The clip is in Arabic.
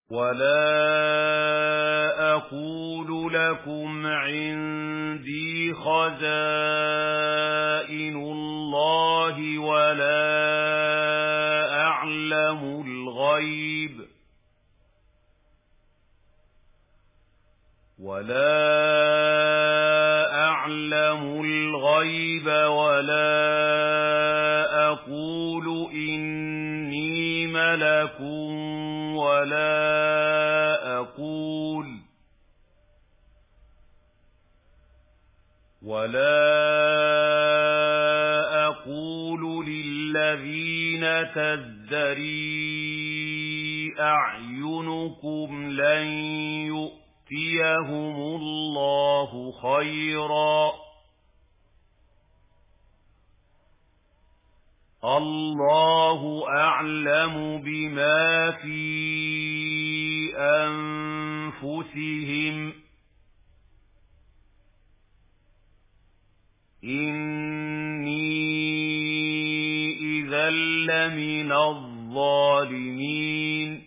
ولا أقول لكم عندي خزائن الله ولا أعلم الغيب ولا أقول إني ملك ولا أقول للذين تزدري أعينكم لن يؤتيهم الله خيرا الله أعلم بما في أنفسهم إني إذا لمن الظالمين